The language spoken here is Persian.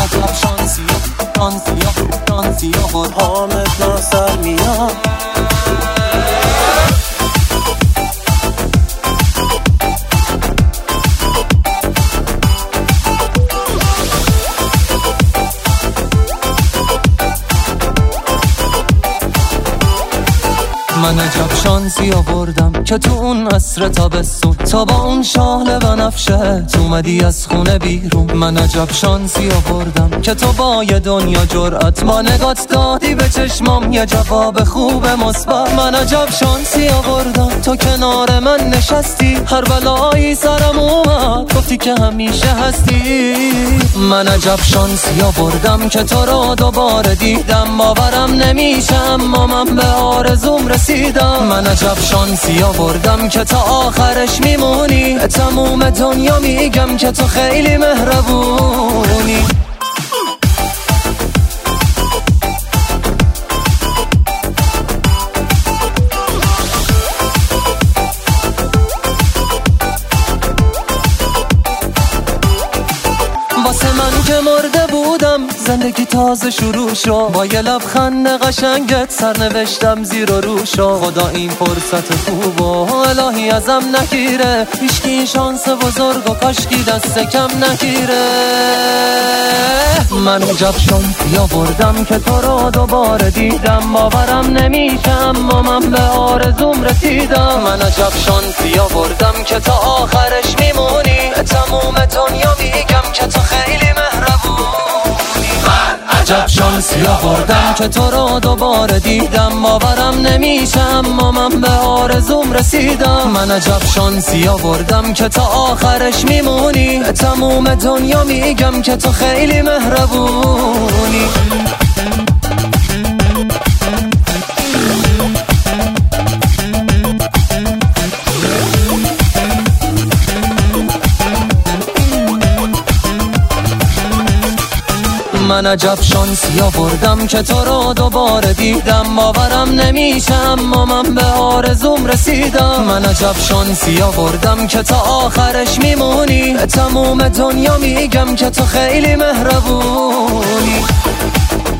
عجب شانسی آورد حامد ناصر میاد. من عجب شانسی آوردم که تو اون عصر تابستون تا با اون شاله بنفشه تو اومدی از خونه بیرون. من عجب شانسی آوردم که تو با یه دنیا جرأت با نگات دادی به چشمام یه جواب خوب مثبت. من عجب شانسی آوردم تو کنار من نشستی، هر بلایی سرم اومد گفتی که همیشه هستی. من عجب شانسی آوردم که تو رو دوباره دیدم، باورم نمیشه اما من به آرزوم رسیدم. من عجب شانسی آوردم که تا آخرش میمونی، تموم دنیا میگم که تو خیلی مهربونی. واسه من که مرده بودم زندگی تازه شروع شد، با یه لبخند قشنگت سرنوشتم زیر و رو شد. خدا این فرصت خوب و الهی ازم نگیره، هیچکی این شانس بزرگ و کاشکی دست کم نگیره. من عجب شانسی آوردم که تو رو دوباره دیدم، باورم نمیشه اما من به آرزوم رسیدم. من عجب شانسی آوردم که تا آخرش میمونی، تموم دنیا میگم که تو خیلی مهربونی. من عجب شانسی آوردم که تو رو دوباره دیدم، باورم نمیشه اما من به آرزوم رسیدم. من عجب شانسی آوردم که تا آخرش میمونی، تموم دنیا میگم که تو خیلی مهربونی. من عجب شانسی آوردم که تو رو دوباره دیدم، باورم نمیشه اما من به آرزوم رسیدم. من عجب شانسی آوردم که تا آخرش میمونی، تموم دنیا میگم که تو خیلی مهربونی.